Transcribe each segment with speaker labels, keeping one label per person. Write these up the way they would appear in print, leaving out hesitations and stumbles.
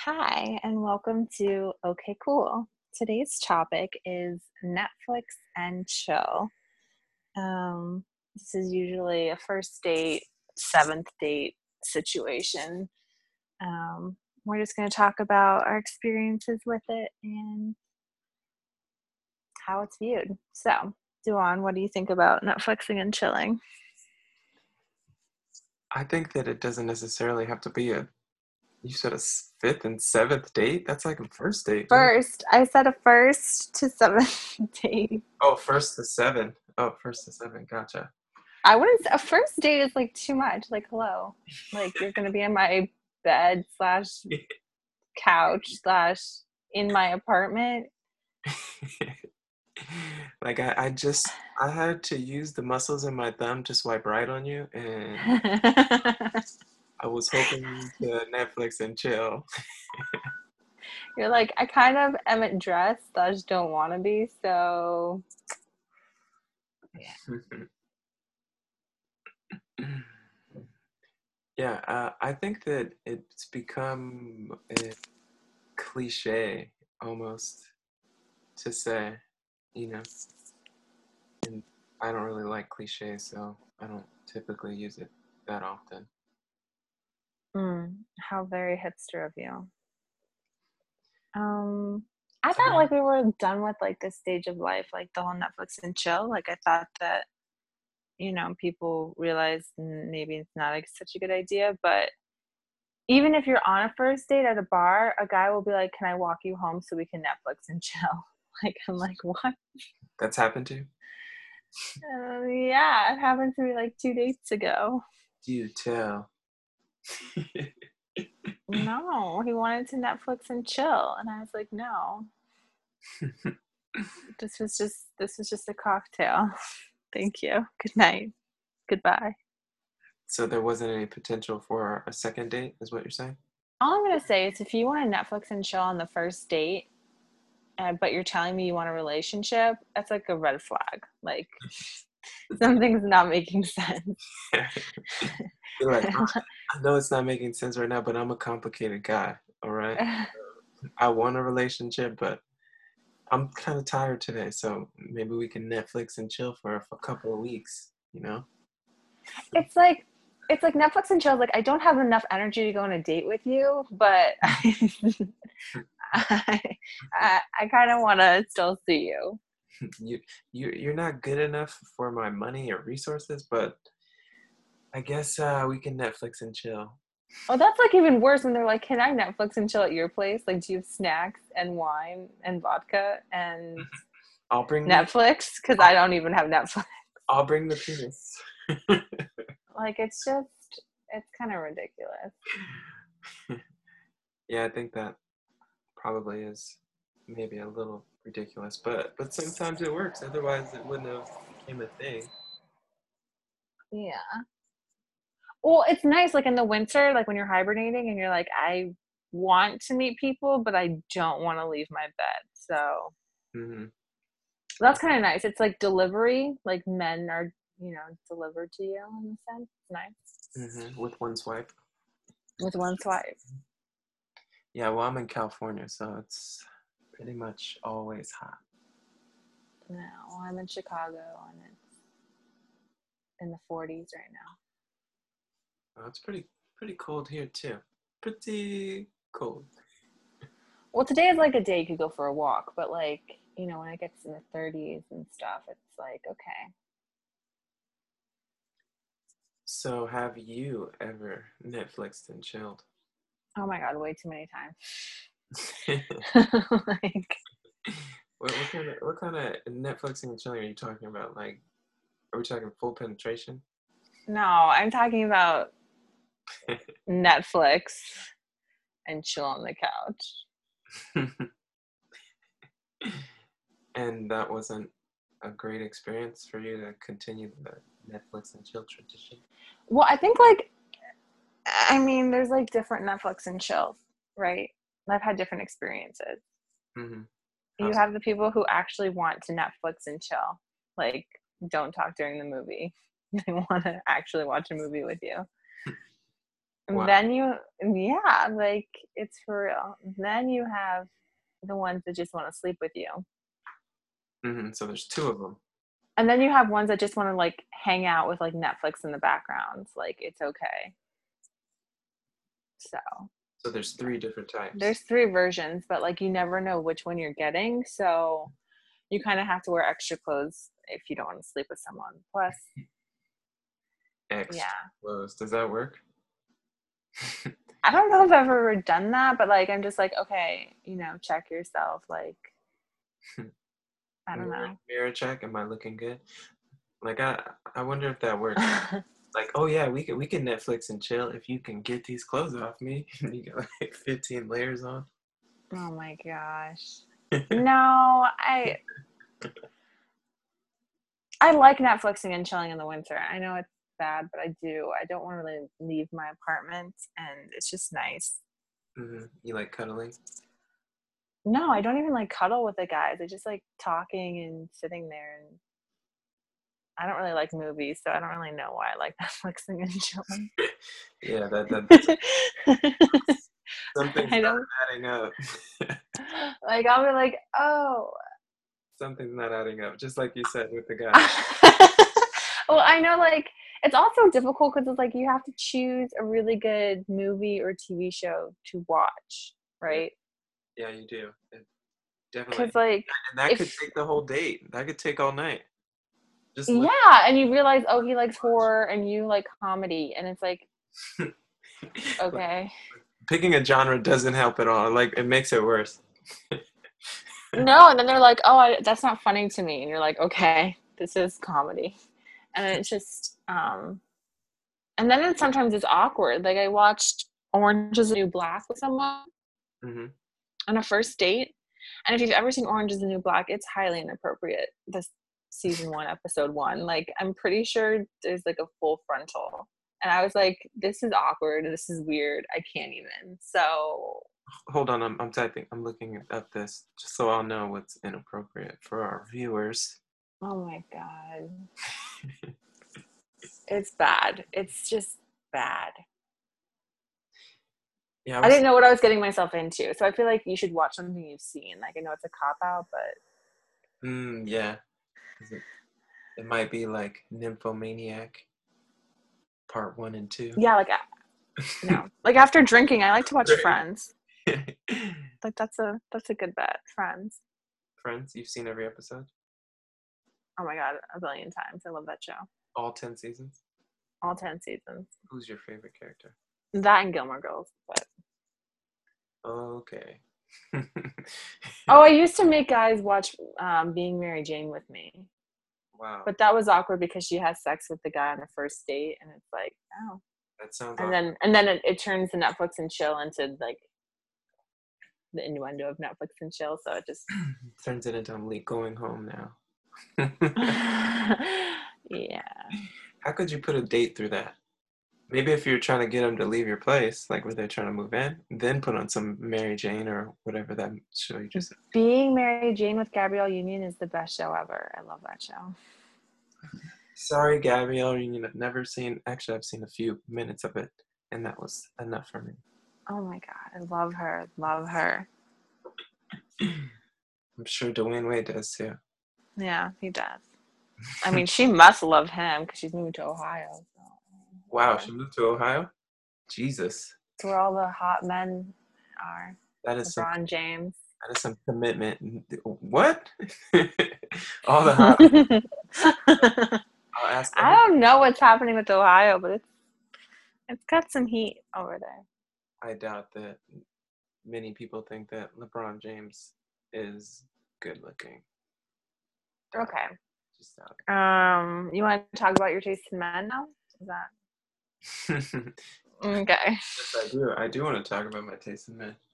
Speaker 1: Hi, and welcome to Okay Cool. Today's topic is Netflix and chill. This is usually a first date, seventh date situation. Um, we're just going to talk about our experiences with it and how it's viewed. So, Duan, what do you think about Netflixing and chilling?
Speaker 2: I think that it doesn't necessarily have to be you said fifth and seventh date? That's like a first date. What?
Speaker 1: First, I said a first to seventh date.
Speaker 2: Oh, first to seven. Oh, first to seven. Gotcha.
Speaker 1: I wouldn't. A first date is like too much. Like, hello, like you're gonna be in my bed slash couch slash in my apartment.
Speaker 2: Like I had to use the muscles in my thumb to swipe right on you, and I was hoping to Netflix and chill.
Speaker 1: You're like, I kind of am at dress slash don't want to be. So yeah.
Speaker 2: Yeah, I think that it's become a cliche almost to say, you know. And I don't really like cliches, so I don't typically use it that often.
Speaker 1: How very hipster of you. Um, I
Speaker 2: I
Speaker 1: thought
Speaker 2: mean,
Speaker 1: like we were done with like this stage of life, like the whole Netflix and chill. Like I thought that people realize maybe it's not like such a good idea, but even if you're on a first date at a bar, a guy will be like, "Can I walk you home so we can Netflix and chill?" Like, I'm like, "What?"
Speaker 2: that's happened to you?
Speaker 1: Yeah, it happened to me like 2 dates ago.
Speaker 2: You tell.
Speaker 1: No, he wanted to Netflix and chill, and I was like, "No, this was just a cocktail. Thank you. Good night. Goodbye."
Speaker 2: So there wasn't any potential for a second date, is what you're saying?
Speaker 1: All I'm gonna say is, if you want to Netflix and chill on the first date, but you're telling me you want a relationship, that's like a red flag. Like something's not making sense.
Speaker 2: You're like, I know it's not making sense right now, but I'm a complicated guy, all right? I want a relationship, but I'm kind of tired today, so maybe we can Netflix and chill for a couple of weeks, you know?
Speaker 1: it's like it's like Netflix and chill. Like, I don't have enough energy to go on a date with you, but I kind of want to still see you.
Speaker 2: You you're not good enough for my money or resources, but I guess we can Netflix and chill.
Speaker 1: Oh, that's like even worse when they're like, "Can I Netflix and chill at your place? Like, do you have snacks and wine and vodka and
Speaker 2: I'll bring the
Speaker 1: Netflix?" Because I don't even have Netflix.
Speaker 2: I'll bring the penis.
Speaker 1: Like, it's kind of ridiculous.
Speaker 2: Yeah, I think that probably is maybe a little ridiculous, but sometimes it works. Otherwise, it wouldn't have became a thing.
Speaker 1: Yeah. Well, it's nice, like in the winter, like when you're hibernating and you're like, I want to meet people, but I don't want to leave my bed. So
Speaker 2: Hmm.
Speaker 1: that's kind of nice. It's like delivery, like men are, delivered to you in a sense. It's nice.
Speaker 2: With one swipe.
Speaker 1: With one swipe.
Speaker 2: Yeah, well, I'm in California, so it's pretty much always hot.
Speaker 1: No, I'm in Chicago and it's in the 40s right now.
Speaker 2: Oh, it's pretty cold here too. Pretty cold.
Speaker 1: Well, today is like a day you could go for a walk, but like, when it gets in the 30s and stuff, it's like, okay.
Speaker 2: So, have you ever Netflixed and chilled?
Speaker 1: Oh my God, way too many
Speaker 2: what,
Speaker 1: times. Like,
Speaker 2: what kind of Netflixing and chilling are you talking about? Like, are we talking full penetration?
Speaker 1: no, I'm talking about Netflix and chill on the couch.
Speaker 2: And that wasn't a great experience for you to continue the Netflix and chill tradition?
Speaker 1: Well, I think like, I mean, there's like different Netflix and chill, right? I've had different experiences.
Speaker 2: Mm-hmm.
Speaker 1: You
Speaker 2: How's
Speaker 1: have the people who actually want to Netflix and chill, like don't talk during the movie. They want to actually watch a movie with you. And
Speaker 2: Wow.
Speaker 1: then yeah, like it's for real. Then you have the ones that just want to sleep with you.
Speaker 2: So there's two of them.
Speaker 1: And then you have ones that just want to like hang out with like Netflix in the background. Like it's okay. So
Speaker 2: So there's three different
Speaker 1: there's
Speaker 2: types.
Speaker 1: three versions, but like you never know which one you're getting. So you kind of have to wear extra clothes if you don't want to sleep with someone. Plus,
Speaker 2: Extra
Speaker 1: yeah.
Speaker 2: clothes. Does that work?
Speaker 1: I don't know if I've ever done that, but like I'm just like, okay, check yourself. Like, I don't
Speaker 2: Mirror,
Speaker 1: know.
Speaker 2: mirror check. Am I looking good? Like I wonder if that works. Like, oh yeah, we can Netflix and chill if you can get these clothes off me. You got like 15 layers on.
Speaker 1: Oh my gosh. No, I like Netflixing and chilling in the winter. I know it's bad, but I do. I don't want to really leave my apartment, and it's just nice.
Speaker 2: You like cuddling?
Speaker 1: No, I don't even like cuddle with the guys. I just like talking and sitting there, and I don't really like movies, so I don't really know why I like Netflixing and chilling.
Speaker 2: Yeah, that's something's
Speaker 1: I
Speaker 2: not
Speaker 1: don't
Speaker 2: adding up.
Speaker 1: like. I'll be like, oh.
Speaker 2: Something's not adding up. Just like you said with the guy.
Speaker 1: Well, I know, like, it's also difficult because it's like you have to choose a really good movie or TV show to watch,
Speaker 2: Yeah,
Speaker 1: right?
Speaker 2: yeah, you do. Definitely.
Speaker 1: Because, like,
Speaker 2: And that could
Speaker 1: if,
Speaker 2: take the whole date. That could take all night. Just look.
Speaker 1: yeah, and you realize, oh, he likes horror and you like comedy, and it's like,
Speaker 2: Like,
Speaker 1: okay.
Speaker 2: picking a genre doesn't help at all. Like it makes it worse.
Speaker 1: No, and then they're like, oh, that's not funny to me. And you're like, okay, this is comedy. And it's just, and then sometimes it's awkward. Like, I watched Orange is the New Black with someone
Speaker 2: hmm
Speaker 1: on a first date. And if you've ever seen Orange is the New Black, it's highly inappropriate. This season one, episode one. Like, I'm pretty sure there's like a full frontal. And I was like, this is awkward. This is weird. I can't even. So,
Speaker 2: Hold on, I'm typing. I'm looking up this just so I'll know what's inappropriate for our viewers.
Speaker 1: oh my God. It's bad. It's just bad.
Speaker 2: Yeah, I
Speaker 1: I
Speaker 2: was.
Speaker 1: didn't know what I was getting myself into. So I feel like you should watch something you've seen. Like, I know it's a cop out, but
Speaker 2: Yeah. It might be like Nymphomaniac Part One and Two.
Speaker 1: yeah, like, no. Like, after drinking, I like to watch
Speaker 2: Right.
Speaker 1: Friends. Like, that's a good bet. Friends.
Speaker 2: Friends, you've seen every episode,
Speaker 1: Oh my God, a billion times. I love that show.
Speaker 2: all 10 seasons.
Speaker 1: All 10 seasons.
Speaker 2: Who's your favorite character?
Speaker 1: That and Gilmore Girls. But
Speaker 2: Okay.
Speaker 1: oh, I used to make guys watch Being Mary Jane with me.
Speaker 2: Wow,
Speaker 1: But that was awkward because she has sex with the guy on the first date, and it's like, oh.
Speaker 2: that sounds
Speaker 1: And
Speaker 2: awkward.
Speaker 1: then it turns the Netflix and chill into like the innuendo of Netflix and chill. So it just
Speaker 2: Turns it into I'm going home now.
Speaker 1: yeah.
Speaker 2: How could you put a date through that? Maybe if you're trying to get them to leave your place, like where they're trying to move in, then put on some Mary Jane or whatever that show you just said.
Speaker 1: Being Mary Jane with Gabrielle Union is the best show ever. I love that show.
Speaker 2: Sorry, Gabrielle, I've never seen. Actually, I've seen a few minutes of it, and that was enough for me.
Speaker 1: Oh my God, I love her. Love her.
Speaker 2: I'm sure Dwayne Wade does too.
Speaker 1: Yeah, he does. I mean, she must love him because she's moving to Ohio. So.
Speaker 2: Wow, she moved to Ohio? Jesus.
Speaker 1: It's where all the hot men are.
Speaker 2: That is some
Speaker 1: LeBron James.
Speaker 2: that is some commitment. What? All the hot. I'll ask
Speaker 1: I
Speaker 2: every.
Speaker 1: don't know what's happening with Ohio, but it's got some heat over there.
Speaker 2: I doubt that many people think that LeBron James is good looking.
Speaker 1: Okay.
Speaker 2: Just doubt
Speaker 1: You want to talk about your taste in men now? Is that
Speaker 2: it.
Speaker 1: okay?
Speaker 2: Yes, I do. I do want to talk about my taste in men.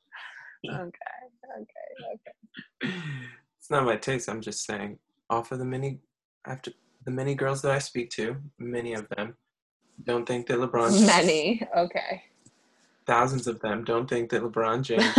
Speaker 1: Okay.
Speaker 2: It's not my taste. I'm just saying, off of after the many girls that I speak to, many of them don't think that LeBron.
Speaker 1: Many. Okay.
Speaker 2: Thousands of them don't think that LeBron James.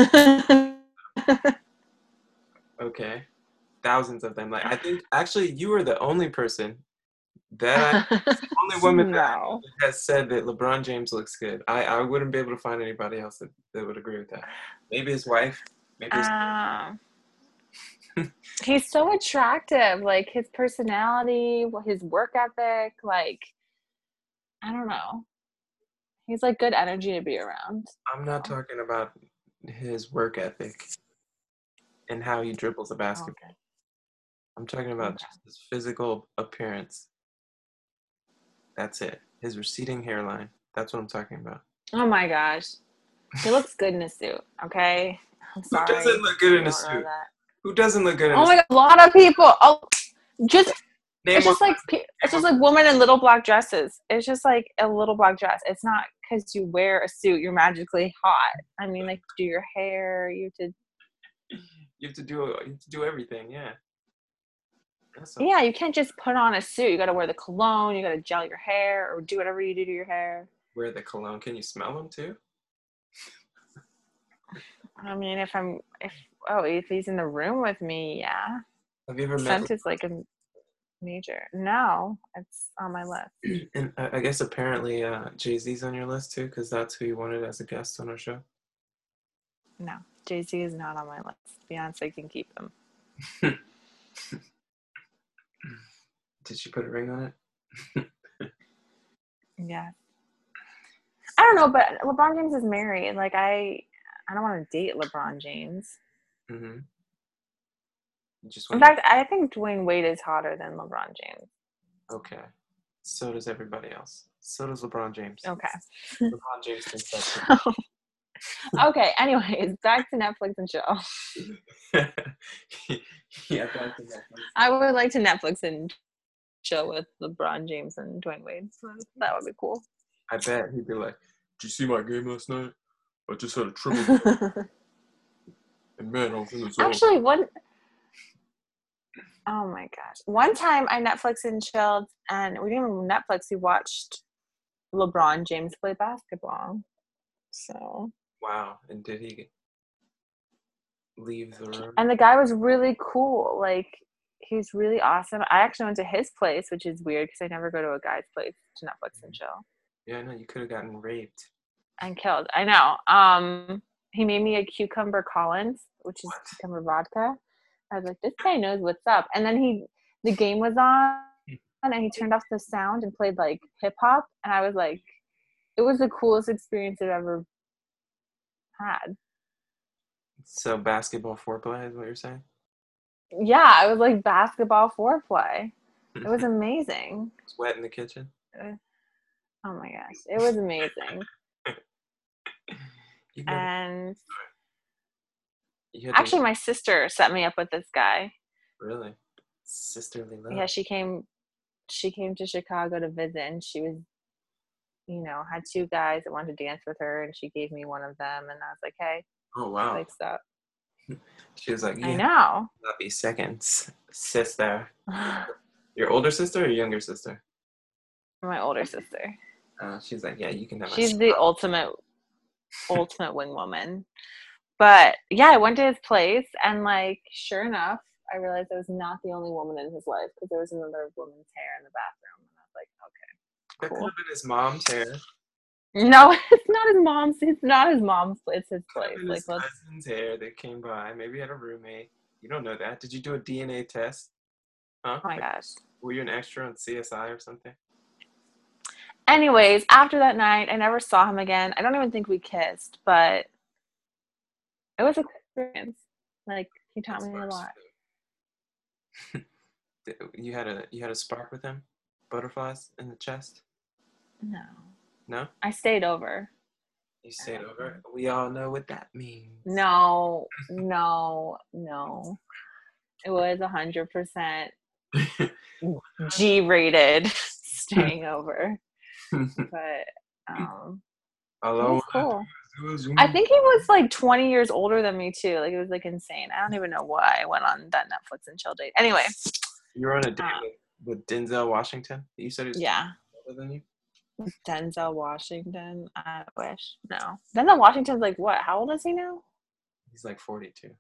Speaker 2: Okay, thousands of them. Like I think actually you were the only person That only woman that I know
Speaker 1: No.
Speaker 2: that has said that LeBron James looks good. I wouldn't be able to find anybody else that would agree with that. Maybe his wife. Maybe his.
Speaker 1: Um, he's so attractive. Like his personality, his work ethic. Like I don't know. He's like good energy to be around.
Speaker 2: I'm not
Speaker 1: So,
Speaker 2: talking about his work ethic and how he dribbles a basketball.
Speaker 1: okay.
Speaker 2: I'm talking about
Speaker 1: Okay.
Speaker 2: just his physical appearance. That's it. His receding hairline. That's what I'm talking about.
Speaker 1: Oh my gosh. He looks good in a suit. Okay. I'm
Speaker 2: Who doesn't
Speaker 1: sorry
Speaker 2: look good
Speaker 1: if
Speaker 2: in
Speaker 1: you
Speaker 2: a
Speaker 1: don't know
Speaker 2: suit?
Speaker 1: that.
Speaker 2: Who doesn't look good in
Speaker 1: Oh
Speaker 2: a
Speaker 1: my
Speaker 2: suit?
Speaker 1: god, a lot of people. Oh, just
Speaker 2: Name one person.
Speaker 1: it's
Speaker 2: Name
Speaker 1: just
Speaker 2: one
Speaker 1: like women in little black dresses. It's just like a little black dress. It's not because you wear a suit you're magically hot. I mean, like do your hair. You have to.
Speaker 2: You have to do everything. Yeah. That's all.
Speaker 1: Yeah, you can't just put on a suit. You got to wear the cologne. You got to gel your hair or do whatever you do to your hair.
Speaker 2: Wear the cologne. Can you smell them too?
Speaker 1: I mean, if he's in the room with me, yeah.
Speaker 2: Have you ever met?
Speaker 1: Scent is like a major. No, it's on my list.
Speaker 2: And I guess apparently Jay-Z's on your list too, because that's who you wanted as a guest on our show.
Speaker 1: No, Jay-Z is not on my list. Beyonce can keep him.
Speaker 2: Did she put a ring on it?
Speaker 1: Yeah. I don't know, but LeBron James is married. Like I don't want to date LeBron James.
Speaker 2: Mm-hmm. You just
Speaker 1: In
Speaker 2: want to.
Speaker 1: fact, I think Dwayne Wade is hotter than LeBron James.
Speaker 2: Okay. So does everybody else. So does LeBron James.
Speaker 1: Okay.
Speaker 2: LeBron James thinks that too.
Speaker 1: So, okay. Anyways, back to Netflix and chill.
Speaker 2: Yeah, back to Netflix.
Speaker 1: I would like to Netflix and chill with LeBron James and Dwayne Wade. So that would be cool.
Speaker 2: I bet he'd be like, "Did you see my game last night? I just had a triple double, and man, I was in the zone."
Speaker 1: Actually, oh my gosh. One time I Netflix and chilled, and we didn't even Netflix, we watched LeBron James play basketball. So,
Speaker 2: Wow. And did he leave the room?
Speaker 1: and the guy was really cool. Like, he was really awesome. I actually went to his place, which is weird because I never go to a guy's place to Netflix and chill
Speaker 2: Yeah, I know. You could have gotten raped.
Speaker 1: and killed. I know. He made me a cucumber Collins, which is
Speaker 2: What?
Speaker 1: cucumber vodka. I was like, this guy knows what's up. And then the game was on, and he turned off the sound and played like hip hop, and I was like, it was the coolest experience I've ever had.
Speaker 2: So basketball foreplay is what you're saying?
Speaker 1: Yeah, it was like basketball foreplay. It was amazing.
Speaker 2: It's wet in the kitchen.
Speaker 1: Oh my gosh, it was amazing.
Speaker 2: You never.
Speaker 1: And
Speaker 2: You had
Speaker 1: actually,
Speaker 2: to
Speaker 1: my sister set me up with this guy.
Speaker 2: really sisterly love.
Speaker 1: Yeah, she came. She came to Chicago to visit, and she was, had two guys that wanted to dance with her, and she gave me one of them, and I was like, hey,
Speaker 2: Oh wow.
Speaker 1: like stop.
Speaker 2: She was like,
Speaker 1: I
Speaker 2: "Yeah,
Speaker 1: know.
Speaker 2: not be seconds, sister." Your older sister or your younger sister?
Speaker 1: My older sister.
Speaker 2: She's like, "Yeah, you can have my."
Speaker 1: She's the ultimate wing woman. But yeah, I went to his place, and like, sure enough, I realized I was not the only woman in his life because there was another woman's hair in the bathroom, and I was like,
Speaker 2: That
Speaker 1: okay,
Speaker 2: could
Speaker 1: cool.
Speaker 2: have been his mom's hair.
Speaker 1: No, it's not his mom's. It's not his mom's. It's his
Speaker 2: Could have
Speaker 1: place.
Speaker 2: been
Speaker 1: Like,
Speaker 2: his
Speaker 1: let's.
Speaker 2: cousin's hair that came by. Maybe he had a roommate. You don't know that. Did you do a DNA test? Huh?
Speaker 1: Oh my
Speaker 2: Like,
Speaker 1: gosh.
Speaker 2: were you an extra on CSI or something?
Speaker 1: Anyways, after that night, I never saw him again. I don't even think we kissed, but it was an experience. Like, he taught
Speaker 2: That's
Speaker 1: me a
Speaker 2: first.
Speaker 1: lot.
Speaker 2: You had a spark with him? Butterflies in the chest?
Speaker 1: No,
Speaker 2: No?
Speaker 1: I stayed over.
Speaker 2: You stayed over? We all know what that means.
Speaker 1: No, no, no. It was 100% G-rated staying over, but it
Speaker 2: All
Speaker 1: was
Speaker 2: I
Speaker 1: cool.
Speaker 2: do is
Speaker 1: I think he was like 20 years older than me too. Like it was like insane. I don't even know why I went on that Netflix and chill date. Anyway,
Speaker 2: You were on a date with Denzel Washington? You said he was
Speaker 1: yeah,
Speaker 2: older than you?
Speaker 1: Denzel Washington. I wish no. Denzel Washington's like what? How old is he now?
Speaker 2: He's like 42.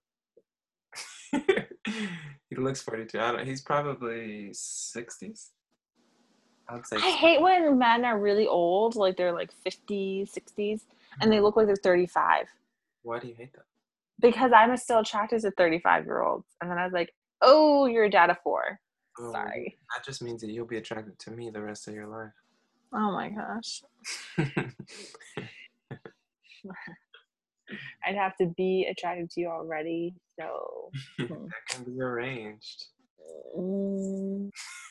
Speaker 2: He looks 42. I don't. He's probably 60s. I would say.
Speaker 1: I hate when men are really old, like they're like 50s, 60s, and they look like they're 35.
Speaker 2: Why do you hate that?
Speaker 1: Because I'm still attracted to 35-year-olds. And then I was like, oh, you're a dad of 4.
Speaker 2: Oh, well,
Speaker 1: Sorry.
Speaker 2: that just means that you'll be attracted to me the rest of your life.
Speaker 1: Oh my gosh. I'd have to be attracted to you already. So
Speaker 2: That can be arranged.
Speaker 1: mm,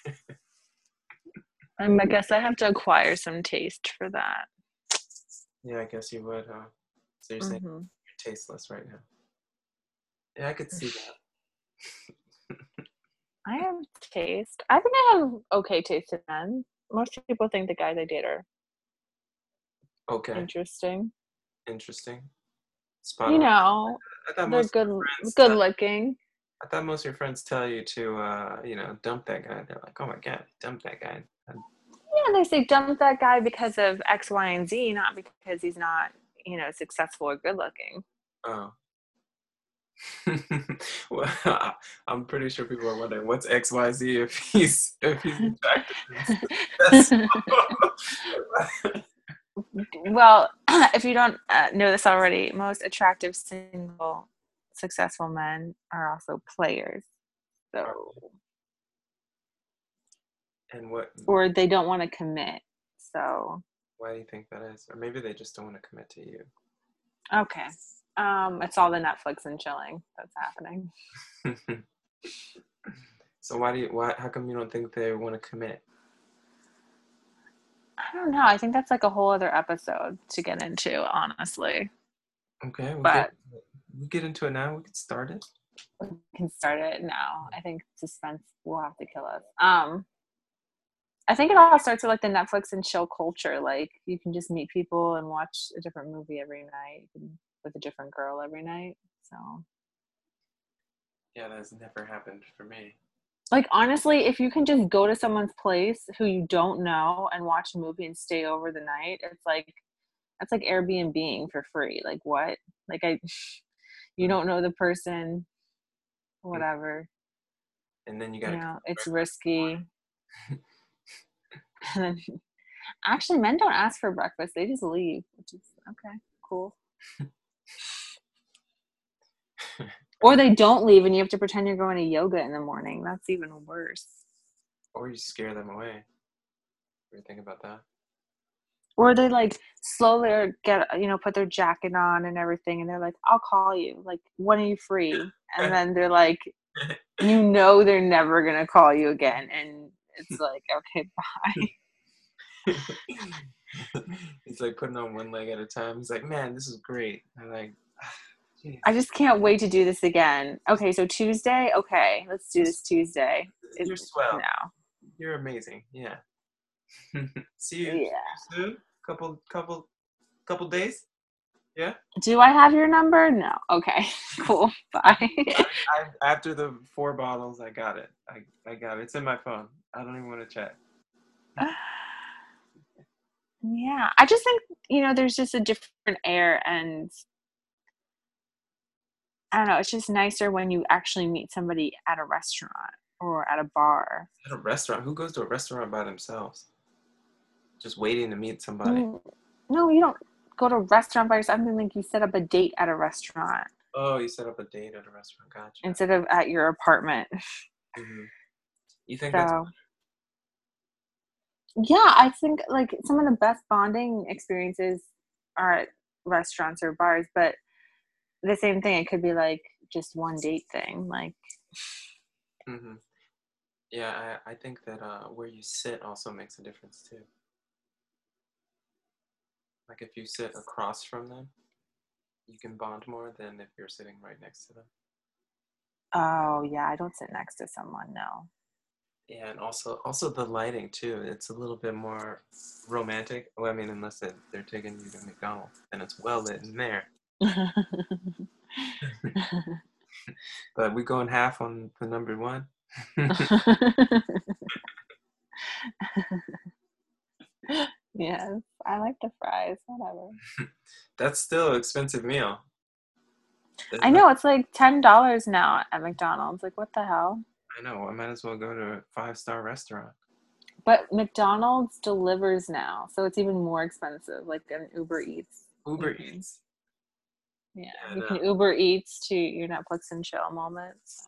Speaker 1: I guess I have to acquire some taste for that.
Speaker 2: Yeah, I guess you would, huh? So you're saying
Speaker 1: Mm-hmm.
Speaker 2: you're tasteless right now. Yeah, I could see that.
Speaker 1: I have taste. I think I have okay taste in men. Most people think the guys I date are
Speaker 2: Okay,
Speaker 1: interesting.
Speaker 2: interesting. Spot
Speaker 1: You
Speaker 2: on.
Speaker 1: know,
Speaker 2: I thought
Speaker 1: they're
Speaker 2: most of
Speaker 1: good,
Speaker 2: your friends
Speaker 1: good looking.
Speaker 2: I thought most of your friends tell you to, dump that guy. They're like, oh my god, dump that guy.
Speaker 1: Yeah, they say dump that guy because of X, Y, and Z, not because he's not, successful or good looking.
Speaker 2: Oh. Well, I'm pretty sure people are wondering what's XYZ if he's attracted and successful.
Speaker 1: Well, if you don't know this already, most attractive single successful men are also players. So,
Speaker 2: And what?
Speaker 1: or they don't want to commit. So,
Speaker 2: Why do you think that is? Or maybe they just don't want to commit to you.
Speaker 1: okay. It's all the Netflix and chilling that's happening.
Speaker 2: So how come you don't think they want to commit?
Speaker 1: I don't know. I think that's like a whole other episode to get into, honestly.
Speaker 2: Okay,
Speaker 1: But
Speaker 2: we get into it now. We can start it.
Speaker 1: we can start it now. I think suspense will have to kill us. I think it all starts with like the Netflix and chill culture. Like you can just meet people and watch a different movie every night with a different girl every night. So,
Speaker 2: Yeah, that's never happened for me.
Speaker 1: like honestly, if you can just go to someone's place who you don't know and watch a movie and stay over the night, it's like that's like Airbnb-ing for free. Like what? Like you
Speaker 2: Mm.
Speaker 1: don't know the person, whatever.
Speaker 2: And then you gotta cook
Speaker 1: It's
Speaker 2: breakfast
Speaker 1: risky. And then actually men don't ask for breakfast. They just leave, which is okay, cool. Or they don't leave and you have to pretend you're going to yoga in the morning. That's even worse.
Speaker 2: or you scare them away. What do you think about that?
Speaker 1: Or they like slowly get, put their jacket on and everything. And they're like, I'll call you. Like, when are you free? And then they're like, they're never going to call you again. And it's like, okay, bye.
Speaker 2: He's like putting on one leg at a time. He's like, man, this is great. I'm like,
Speaker 1: I just can't wait to do this again. Okay, so Tuesday. Okay, let's do this Tuesday.
Speaker 2: you're swell.
Speaker 1: No.
Speaker 2: You're amazing. Yeah. See you
Speaker 1: Yeah.
Speaker 2: soon. Couple days. Yeah.
Speaker 1: Do I have your number? No. Okay. Cool. Bye.
Speaker 2: After the 4 bottles, I got it. I got it. It's in my phone. I don't even want to check.
Speaker 1: Yeah. I just think, there's just a different air, and I don't know, it's just nicer when you actually meet somebody at a restaurant or at a bar.
Speaker 2: At a restaurant. Who goes to a restaurant by themselves? Just waiting to meet somebody.
Speaker 1: No, you don't go to a restaurant by yourself. I mean, like you set up a date at a restaurant.
Speaker 2: Oh, you set up a date at a restaurant. Gotcha.
Speaker 1: Instead of at your apartment.
Speaker 2: Mm-hmm. You think
Speaker 1: So,
Speaker 2: that's
Speaker 1: yeah, I think like some of the best bonding experiences are at restaurants or bars, but the same thing, it could be like just one date thing. Like,
Speaker 2: Mm-hmm. Yeah, I think that where you sit also makes a difference too. Like if you sit across from them, you can bond more than if you're sitting right next to them.
Speaker 1: oh yeah, I don't sit next to someone, no.
Speaker 2: Yeah, and also the lighting too. It's a little bit more romantic. Well, I mean, unless they're taking you to McDonald's and it's well lit in there. But we going half on the number 1.
Speaker 1: Yes, I like the fries, whatever.
Speaker 2: That's still an expensive meal.
Speaker 1: I know, it's like $10 now at McDonald's. Like, what the hell?
Speaker 2: I know. I might as well go to a 5-star restaurant.
Speaker 1: But McDonald's delivers now, so it's even more expensive, like an Uber Eats.
Speaker 2: Uber
Speaker 1: Hmm.
Speaker 2: Eats.
Speaker 1: Yeah,
Speaker 2: Yeah,
Speaker 1: you
Speaker 2: no.
Speaker 1: can Uber Eats to your Netflix and chill moments.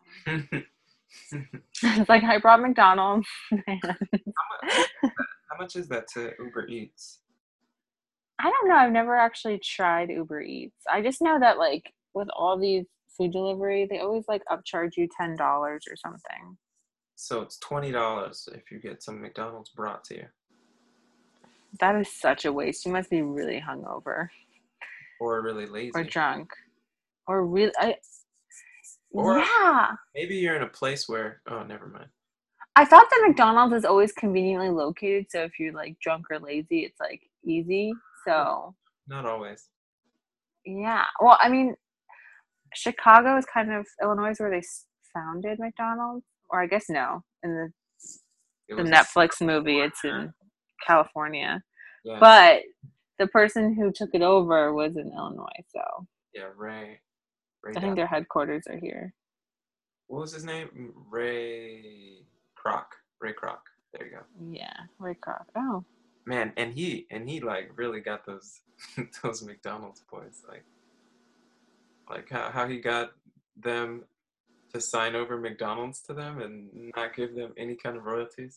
Speaker 1: It's like I brought McDonald's. And
Speaker 2: How much is that to Uber Eats?
Speaker 1: I don't know. I've never actually tried Uber Eats. I just know that like with all these food delivery, they always like upcharge you $10 or something.
Speaker 2: So it's $20 if you get some McDonald's brought to you,
Speaker 1: That is such a waste. You must be really hungover
Speaker 2: or really
Speaker 1: or
Speaker 2: lazy,
Speaker 1: drunk or really.
Speaker 2: or
Speaker 1: Yeah.
Speaker 2: maybe you're in a place where, oh, never mind.
Speaker 1: I thought that McDonald's is always conveniently located, so if you're like drunk or lazy, it's like easy.
Speaker 2: Well,
Speaker 1: So
Speaker 2: not always.
Speaker 1: yeah. Well, I mean, Chicago is kind of Illinois is where they founded McDonald's, or I guess no, in
Speaker 2: It
Speaker 1: the
Speaker 2: was,
Speaker 1: Netflix movie, it's in California.
Speaker 2: yes,
Speaker 1: But the person who took it over was in Illinois, so
Speaker 2: yeah, Ray
Speaker 1: I think
Speaker 2: Dow.
Speaker 1: their headquarters are here.
Speaker 2: What was his name? Ray Kroc. Ray Kroc. There you go.
Speaker 1: Yeah, Ray Kroc. Oh,
Speaker 2: Man, and he like really got those those McDonald's boys like how he got them to sign over McDonald's to them and not give them any kind of royalties.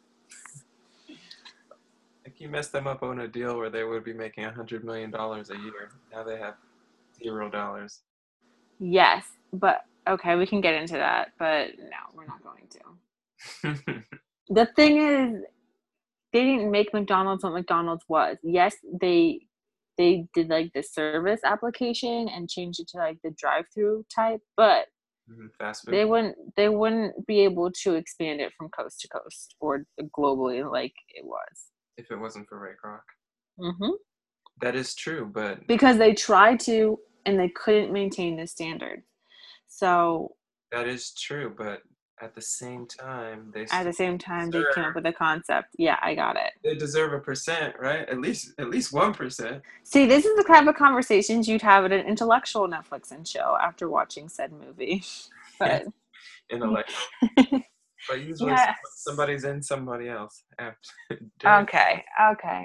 Speaker 2: Like he messed them up on a deal where they would be making $100 million a year. Now they have $0.
Speaker 1: yes, but okay, we can get into that, but no, we're not going to. The thing is, they didn't make McDonald's what McDonald's was. Yes, they did like the service application and changed it to like the drive-through type, but
Speaker 2: Fast food.
Speaker 1: they wouldn't be able to expand it from coast to coast or globally like it was.
Speaker 2: If it wasn't for Ray Kroc.
Speaker 1: Hmm.
Speaker 2: That is true, but
Speaker 1: Because they tried to and they couldn't maintain the standards. So
Speaker 2: that is true, but at the same time,
Speaker 1: at the same time, they came up with a concept. Yeah, I got it.
Speaker 2: they deserve a percent, right? At least 1%.
Speaker 1: See, this is the kind of conversations you'd have at an intellectual Netflix and chill after watching said movie. But
Speaker 2: Intellectual. But usually
Speaker 1: yeah,
Speaker 2: somebody's in somebody else after during.
Speaker 1: okay, okay.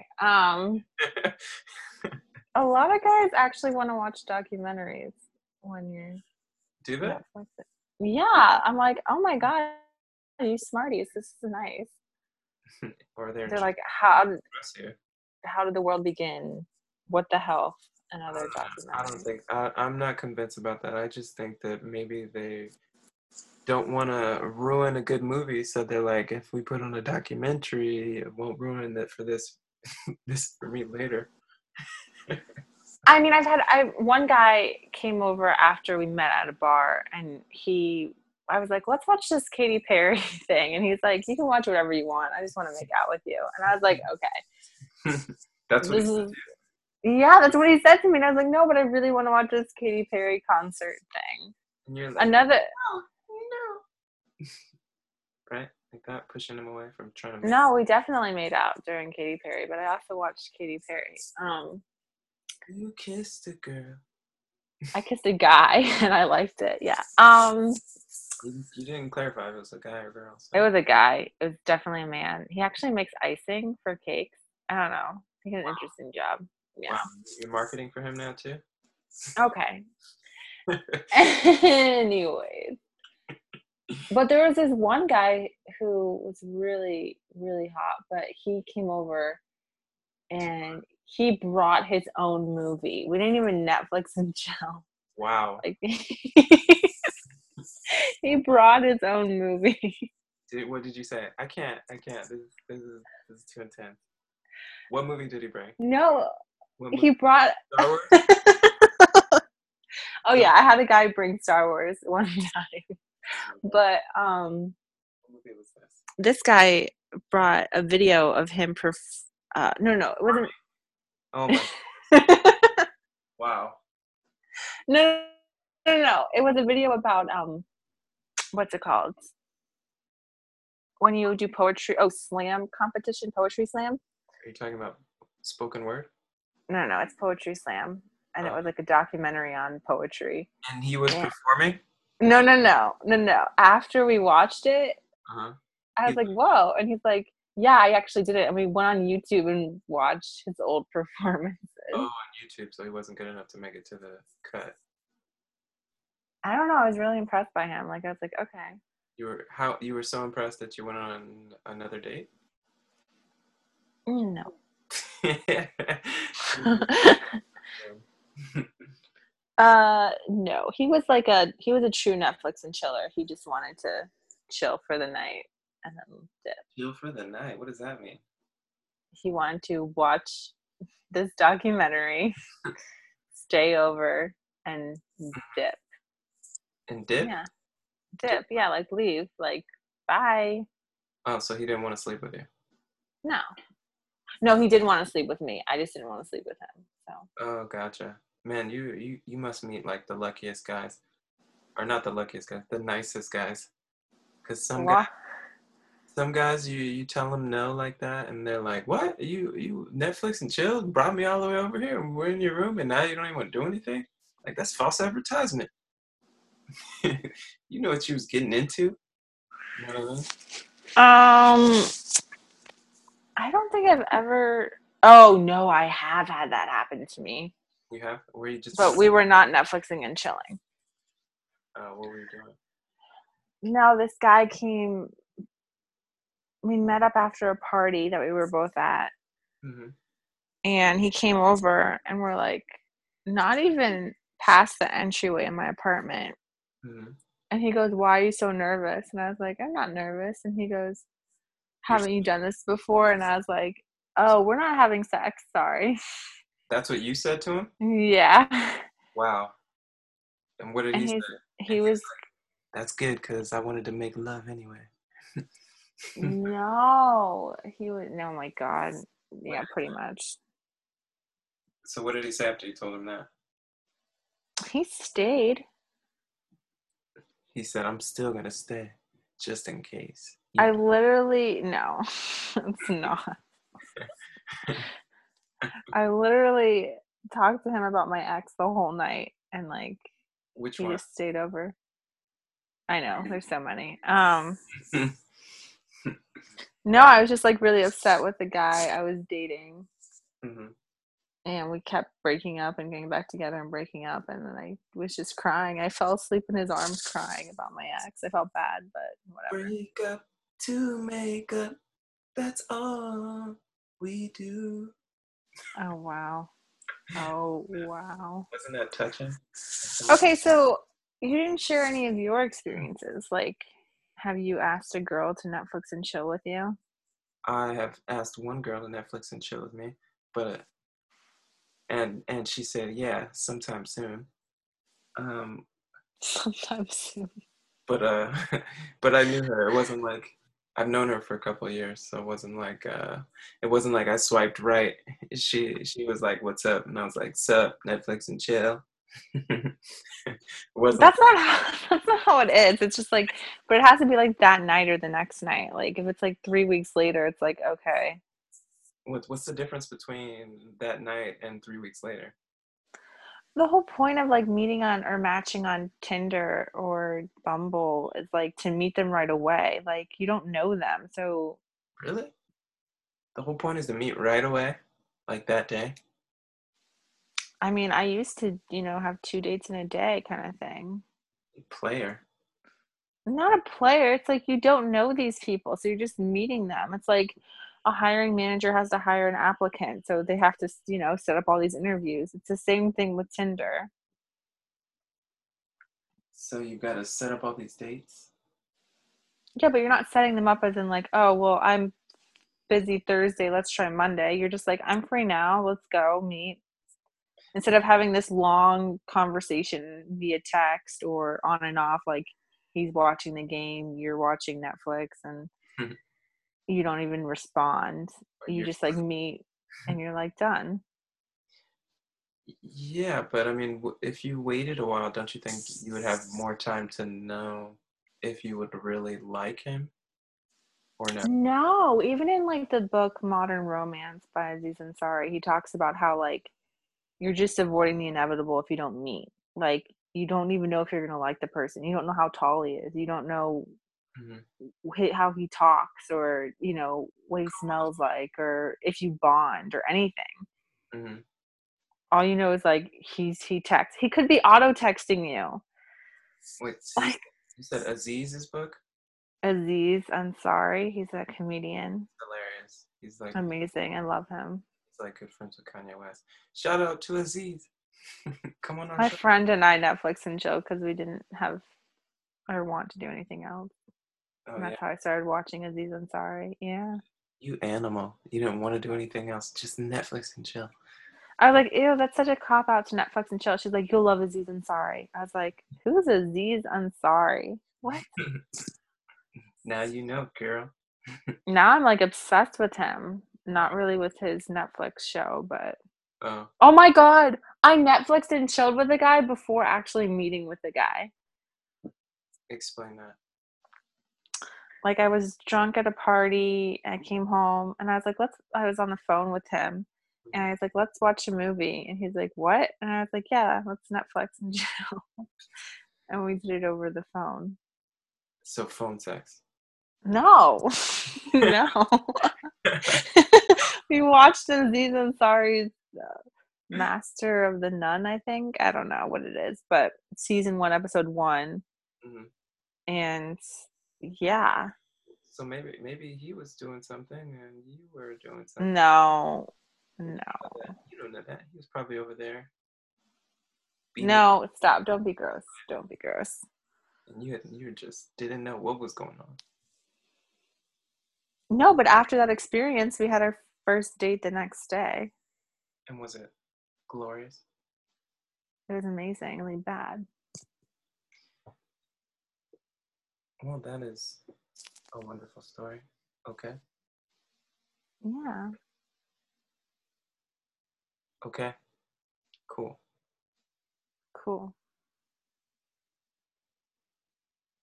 Speaker 1: A lot of guys actually want to watch documentaries when you're
Speaker 2: Do they?
Speaker 1: Netflix. Yeah, I'm like, oh my god, you smarties, this is nice.
Speaker 2: Or they're
Speaker 1: They're
Speaker 2: trying
Speaker 1: like,
Speaker 2: to impress you?
Speaker 1: how did the world begin? What the hell? And
Speaker 2: I
Speaker 1: other
Speaker 2: don't know. I don't
Speaker 1: documentaries.
Speaker 2: think I'm not convinced about that. I just think that maybe they don't want to ruin a good movie, so they're like, if we put on a documentary, it won't ruin it for this for me later.
Speaker 1: I mean, I one guy came over after we met at a bar, and I was like, let's watch this Katy Perry thing, and he's like, you can watch whatever you want. I just want to make out with you, and I was like, okay,
Speaker 2: That's what he
Speaker 1: this
Speaker 2: said.
Speaker 1: is yeah, that's what he said to me, and I was like, no, but I really want to watch this Katy Perry concert thing.
Speaker 2: And you're like,
Speaker 1: Another
Speaker 2: no, no. Right? Like that, pushing him away from trying to make.
Speaker 1: no, we definitely made out during Katy Perry, but I also watched Katy Perry.
Speaker 2: You kissed a girl.
Speaker 1: I kissed a guy, and I liked it. Yeah.
Speaker 2: You didn't clarify if it was a guy or girl.
Speaker 1: It
Speaker 2: So.
Speaker 1: was a guy. It was definitely a man. He actually makes icing for cakes. I don't know. He did an interesting job. Yeah.
Speaker 2: Wow, you're marketing for him now too?
Speaker 1: Okay. Anyways. But there was this one guy who was really, really hot, but he came over and he brought his own movie. We didn't even Netflix and chill.
Speaker 2: Wow.
Speaker 1: Like he brought his own movie.
Speaker 2: What did you say? I can't. This is too intense. What movie did he bring?
Speaker 1: No,
Speaker 2: What
Speaker 1: he
Speaker 2: movie?
Speaker 1: brought.
Speaker 2: Star Wars?
Speaker 1: Oh yeah, I had a guy bring Star Wars one time, but
Speaker 2: What movie was this?
Speaker 1: this guy brought a video of him. No, it wasn't.
Speaker 2: Oh my. Wow.
Speaker 1: No, no. It was a video about what's it called? When you do poetry, slam competition, poetry slam.
Speaker 2: Are you talking about spoken word?
Speaker 1: No, it's poetry slam, and it was like a documentary on poetry.
Speaker 2: And he was
Speaker 1: And
Speaker 2: performing?
Speaker 1: no. After we watched it,
Speaker 2: Uh-huh.
Speaker 1: I was like, whoa, and he's like, Yeah, I actually did it. And we went on YouTube and watched his old
Speaker 2: Oh,
Speaker 1: performances.
Speaker 2: on YouTube, so he wasn't good enough to make it to the cut.
Speaker 1: I don't know. I was really impressed by him. Like, I was like, okay.
Speaker 2: You were so impressed that you went on another date?
Speaker 1: No. No. He was a true Netflix and chiller. He just wanted to chill for the night and then dip.
Speaker 2: Chill for the night. What does that mean?
Speaker 1: He wanted to watch this documentary, stay over, and dip.
Speaker 2: And dip?
Speaker 1: Yeah.
Speaker 2: Dip.
Speaker 1: Dip. Yeah, like leave. Like, bye.
Speaker 2: Oh, so he didn't want to sleep with you.
Speaker 1: No. No, he did want to sleep with me. I just didn't want to sleep with him. So
Speaker 2: Oh, gotcha. Man, you must meet like the luckiest guys, or not the luckiest guys, the nicest guys. Cause
Speaker 1: what?
Speaker 2: some guys you tell them no like that, and they're like, "What? You Netflix and chill? Brought me all the way over here, and we're in your room, and now you don't even want to do anything? Like that's false advertisement." You know what you was getting into. You know what I mean?
Speaker 1: Um, I don't think I've ever. Oh no, I have had that happen to me,
Speaker 2: You have? Where you just
Speaker 1: but we were not Netflixing and chilling.
Speaker 2: what were you doing?
Speaker 1: No, this guy came. We met up after a party that we were both at,
Speaker 2: Mm-hmm.
Speaker 1: and he came over, and we're like, not even past the entryway in my apartment.
Speaker 2: Mm-hmm.
Speaker 1: And he goes, "Why are you so nervous?" And I was like, "I'm not nervous." And he goes,
Speaker 2: You're,
Speaker 1: "Haven't you done this before?" And I was like, "Oh, we're not having sex. Sorry."
Speaker 2: that's what you said to him?
Speaker 1: Yeah.
Speaker 2: Wow. And what did
Speaker 1: And
Speaker 2: he say? And
Speaker 1: he was
Speaker 2: that's good because I wanted to make love anyway.
Speaker 1: no, he was no, my God.
Speaker 2: What,
Speaker 1: Yeah, pretty much.
Speaker 2: so what did he say after you told him that?
Speaker 1: He stayed.
Speaker 2: He said, "I'm still gonna stay, just in case."
Speaker 1: I
Speaker 2: You.
Speaker 1: literally no, it's not. I literally talked to him about my ex the whole night and like
Speaker 2: Which
Speaker 1: he
Speaker 2: one?
Speaker 1: just stayed over. I know, there's so many. No, I was just like really upset with the guy I was dating.
Speaker 2: Hmm.
Speaker 1: And we kept breaking up and getting back together and breaking up. And then I was just crying. I fell asleep in his arms crying about my ex. I felt bad, but whatever.
Speaker 2: Break up to make up. That's all we do.
Speaker 1: Oh, wow. Oh, wow.
Speaker 2: Wasn't that touching?
Speaker 1: Okay, so you didn't share any of your experiences. Like, have you asked a girl to Netflix and chill with you?
Speaker 2: I have asked one girl to Netflix and chill with me, but and she said, yeah, sometime soon. Um,
Speaker 1: Sometimes soon.
Speaker 2: but but I knew her. It wasn't like I've known her for a couple of years, so it wasn't like I swiped right. She was like, "What's up?" And I was like, "Sup, Netflix and chill." It wasn't.
Speaker 1: That's not how it is. It's just like, but it has to be like that night or the next night. Like if it's like 3 weeks later, it's like okay.
Speaker 2: What's the difference between that night and 3 weeks later?
Speaker 1: The whole point of like meeting on or matching on Tinder or Bumble is like to meet them right away. Like you don't know them. So,
Speaker 2: Really? The whole point is to meet right away, like that day.
Speaker 1: I mean, I used to, have 2 dates in a day kind of thing.
Speaker 2: Player.
Speaker 1: Not a player. It's like you don't know these people. So you're just meeting them. It's like a hiring manager has to hire an applicant. So they have to, set up all these interviews. It's the same thing with Tinder.
Speaker 2: So you gotta set up all these dates.
Speaker 1: Yeah, but you're not setting them up as in like, oh, well, I'm busy Thursday, let's try Monday. You're just like, I'm free now, let's go meet. Instead of having this long conversation via text or on and off, like he's watching the game, you're watching Netflix, and you don't even respond.
Speaker 2: But
Speaker 1: You
Speaker 2: you're
Speaker 1: just like meet and you're like done.
Speaker 2: yeah, but I mean, if you waited a while, don't you think you would have more time to know if you would really like him or no?
Speaker 1: No, even in like the book Modern Romance by Aziz Ansari, he talks about how like you're just avoiding the inevitable if you don't meet. Like you don't even know if you're gonna like the person. You don't know how tall he is. You don't know. how he talks, or what he smells like, or if you bond or anything.
Speaker 2: Mm-hmm.
Speaker 1: All you know is like he could be auto texting you.
Speaker 2: Wait,
Speaker 1: Like
Speaker 2: you said Aziz's book?
Speaker 1: Aziz Ansari, he's a comedian.
Speaker 2: Hilarious. He's
Speaker 1: Amazing. I love him.
Speaker 2: like good friends with Kanye West. Shout out to Aziz. Come on our
Speaker 1: My
Speaker 2: show.
Speaker 1: friend and I Netflix and chill because we didn't have or want to do anything else.
Speaker 2: Oh
Speaker 1: And
Speaker 2: yeah.
Speaker 1: that's how I started watching Aziz Ansari. Yeah.
Speaker 2: You animal. You didn't want to do anything else. Just Netflix and chill.
Speaker 1: I was like, ew, that's such a cop out to Netflix and chill. She's like, you'll love Aziz Ansari. I was like, who's Aziz Ansari? What?
Speaker 2: Now you know, girl.
Speaker 1: Now I'm like obsessed with him. Not really with his Netflix show, but
Speaker 2: Oh,
Speaker 1: oh my God. I Netflixed and chilled with the guy before actually meeting with the guy.
Speaker 2: explain that.
Speaker 1: Like I was drunk at a party and I came home and I was like, I was on the phone with him and I was like, let's watch a movie. And he's like, what? And I was like, yeah, let's Netflix and chill. And we did it over the phone.
Speaker 2: So phone sex.
Speaker 1: No, no. We watched Aziz Ansari's Master of the Nun, I think. I don't know what it is, but season 1, episode 1.
Speaker 2: Mm-hmm.
Speaker 1: And yeah.
Speaker 2: So maybe he was doing something and you were doing something.
Speaker 1: No.
Speaker 2: You don't know that. He was probably over there.
Speaker 1: No, stop. Don't be gross. Don't be gross.
Speaker 2: And you just didn't know what was going on.
Speaker 1: No, but after that experience, we had our first date the next day.
Speaker 2: And was it glorious?
Speaker 1: It was amazingly bad.
Speaker 2: Well, that is a wonderful story. Okay.
Speaker 1: Yeah.
Speaker 2: Okay. Cool.
Speaker 1: Cool.